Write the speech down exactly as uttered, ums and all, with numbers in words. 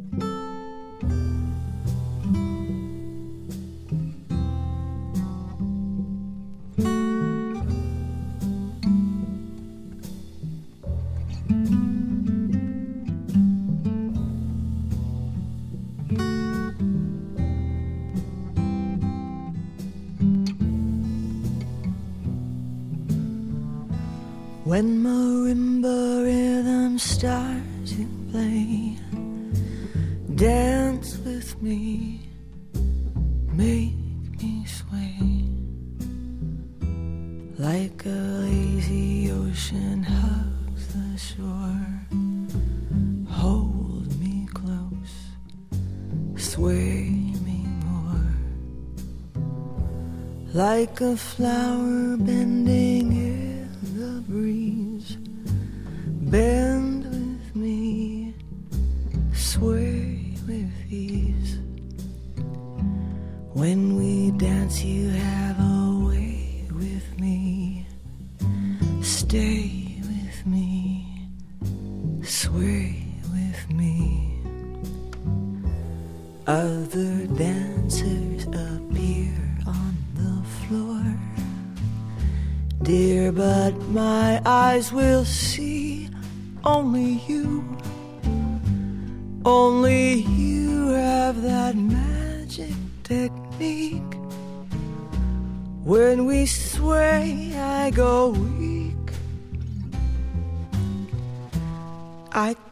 When marimba rhythms start to play, dance with me, make me sway, like a lazy ocean hugs the shore. Hold me close, sway me more, like a flower bending in the breeze. Bend with me, sway with ease. When we dance you have a way with me. Stay with me, sway with me. Other dancers appear on the floor, dear, but my eyes will see only you. Only you have that magic technique. When we sway, I go weak. I